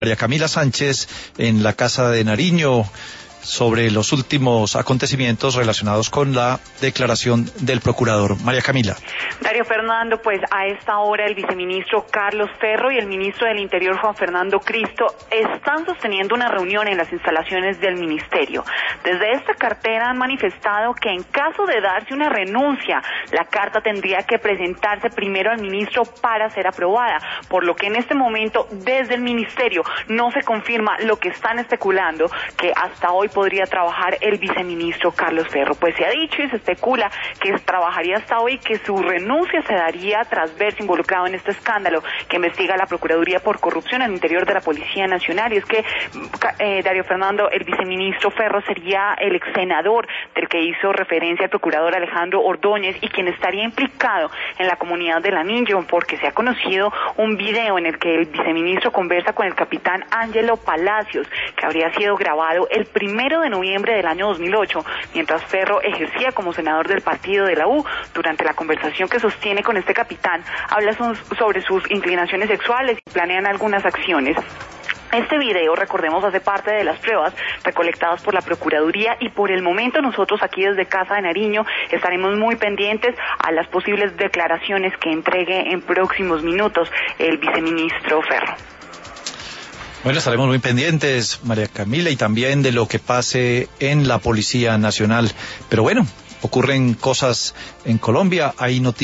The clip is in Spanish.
María Camila Sánchez en la Casa de Nariño sobre los últimos acontecimientos relacionados con la declaración del procurador. María Camila. Darío Fernando, pues a esta hora el viceministro Carlos Ferro y el ministro del Interior Juan Fernando Cristo están sosteniendo una reunión en las instalaciones del ministerio. Desde esta cartera han manifestado que en caso de darse una renuncia, la carta tendría que presentarse primero al ministro para ser aprobada, por lo que en este momento desde el ministerio no se confirma lo que están especulando, que hasta hoy podría trabajar el viceministro Carlos Ferro. Pues se ha dicho y se especula que trabajaría hasta hoy, que su renuncia se daría tras verse involucrado en este escándalo que investiga la Procuraduría por corrupción al interior de la Policía Nacional. Y es que, Darío Fernando, el viceministro Ferro sería el ex senador del que hizo referencia el procurador Alejandro Ordóñez y quien estaría implicado en la comunidad del Anillo, porque se ha conocido un video en el que el viceministro conversa con el capitán Ángelo Palacios, que habría sido grabado el 1 de noviembre del año 2008, mientras Ferro ejercía como senador del partido de la U. Durante la conversación que sostiene con este capitán, habla sobre sus inclinaciones sexuales y planean algunas acciones. Este video, recordemos, hace parte de las pruebas recolectadas por la Procuraduría y por el momento nosotros aquí desde Casa de Nariño estaremos muy pendientes a las posibles declaraciones que entregue en próximos minutos el viceministro Ferro. Bueno, estaremos muy pendientes, María Camila, y también de lo que pase en la Policía Nacional. Pero bueno, ocurren cosas en Colombia, hay noticias.